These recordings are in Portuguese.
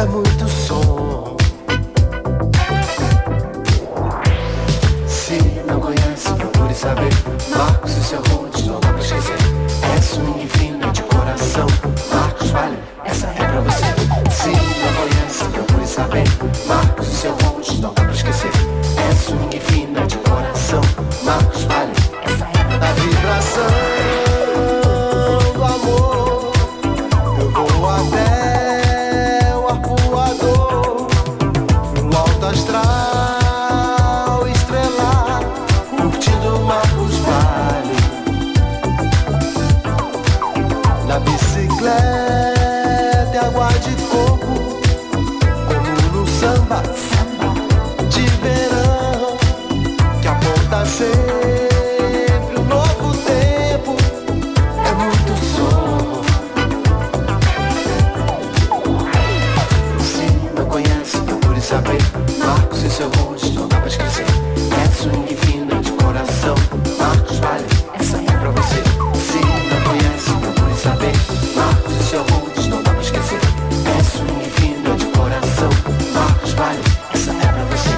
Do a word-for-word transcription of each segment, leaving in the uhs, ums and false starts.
é muito som. Se não conhece, procure saber. Marcos e seu road, não dá pra esquecer. É swing fino de coração. Marcos Vale, essa é pra você. Se não conhece, procure saber. Marcos e seu road, não dá pra esquecer. É swing fino de coração. Marcos Vale, essa é pra você. A vibração do amor, eu vou até o arpoador, no alto astral estrelar, curtindo Marcos Vale. Na bicicleta e água de coco, como no samba de verão, que aponta sempre um novo tempo. É muito som. Se não conhece, procure saber. Marcos e seu road, não dá pra esquecer. É swing fino de coração. Marcos Vale, essa é pra você. Se não conhece, procure saber. Marcos e seu road, não dá pra esquecer. É swing fino de coração. Marcos Vale, essa é pra você.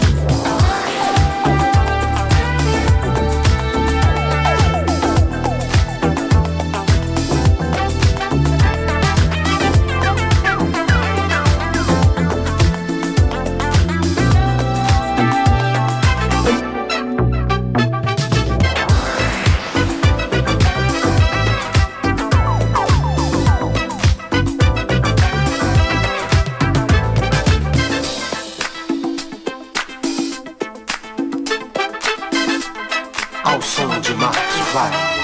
Ao som de Marcos Vale.